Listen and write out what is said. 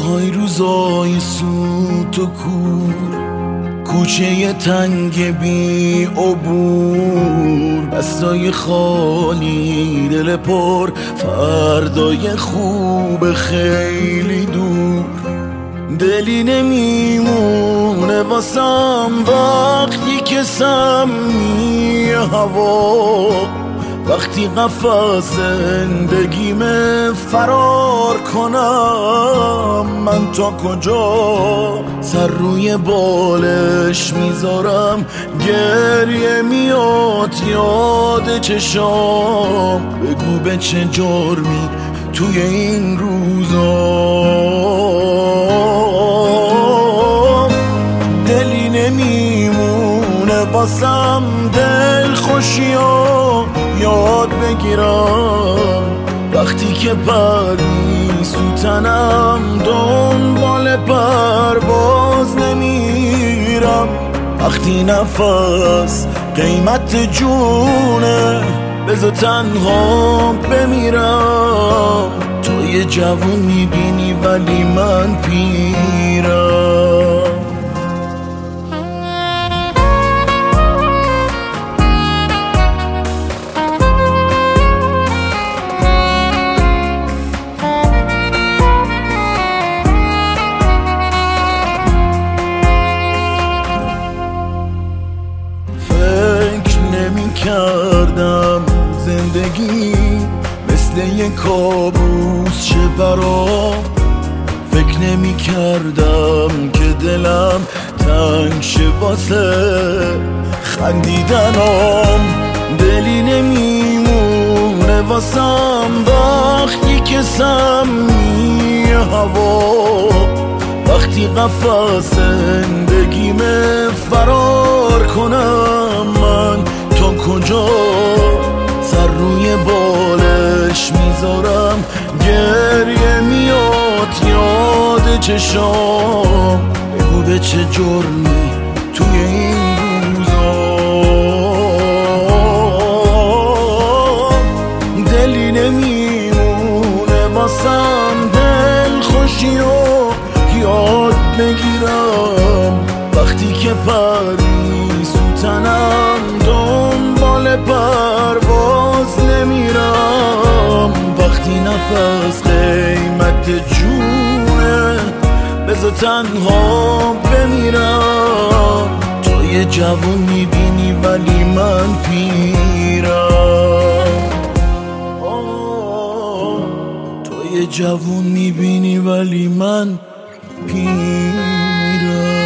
های روزای سوت و کور، کوچه تنگ بی عبور، دستای خالی دل پر، فردای خوب خیلی دور. دلی نمیمونه واسم وقتی که سمی هوا، وقتی قفس زندگیم فرار کنم. من تا کجا سر روی بالش میذارم، گریه میاد یاد چشام. بگو به چه جرمی توی این روزا دلی نمیمونه واسم دل خوشیو یاد بگیرم. وقتی که پری سوتنم دنبال پرواز نمیرم. وقتی نفس قیمت جونه بذار تنها بمیرم. تو یه جوون میبینی ولی من پیرم. کردم زندگی مثل یه کابوس شه برام. فکر نمی کردم که دلم تنگ شه واسه خندیدنم. دلی نمیمونه واسم وقتی که سمی هوا، وقتی قفس زندگیم فرار کنم. من تا کجا سر روی بالش میذارم، گریه میاد یاد چشام. بگو به چه جرمی توی این روزا دلی نمیمونه واسم دل خوشیو یاد بگیرم. وقتی که پری سوتنم دنبال پرواز نمیرم. وقتی نفس قیمت جونه بذار تنها بمیرم. تو یه جوون میبینی ولی من پیرم. تو یه جوون میبینی ولی من پیرم.